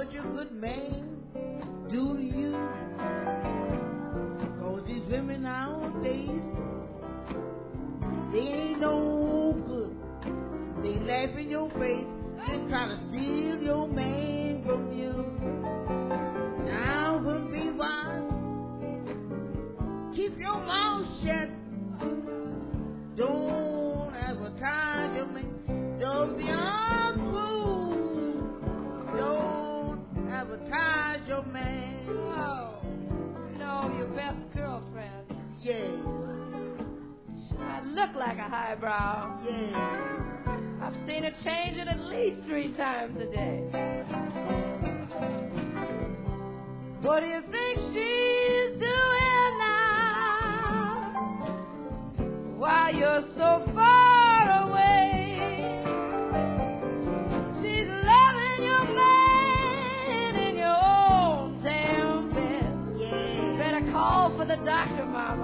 what your good man do to you. Cause these women nowadays, they ain't no good. They laugh in your face, they try to steal your man from you. Now would be wise. Keep your mouth shut. Don't advertise your man. Don't be unfool. Don't advertise your man. Oh, no, your best girlfriend. Yeah. I look like a highbrow. Yeah. I've seen her change it at least 3 times a day. What do you think she's doing now? While you're so far away, she's loving your man in your own damn bed. Yeah. Better call for the doctor, Mama.